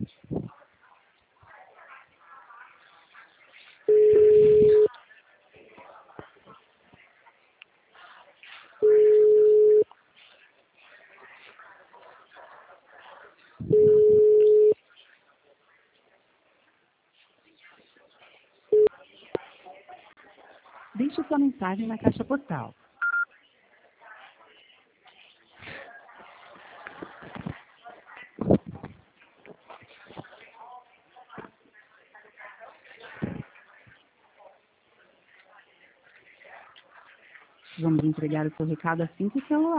Deixe sua mensagem na caixa postal. Vamos entregar o seu recado assim que o celular